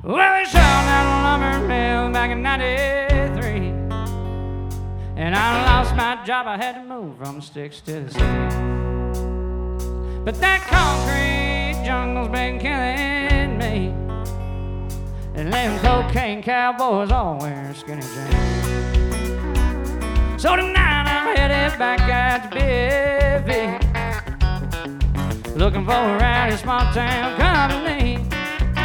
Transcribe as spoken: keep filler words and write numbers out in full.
Well, we shut down a lumber mill back in ninety-three, and I lost my job. I had to move from sticks to the city. But that concrete jungle's been killing me, and them cocaine cowboys all wear skinny jeans. So tonight I'm headed back out to Biffy, looking for a rowdy small town company.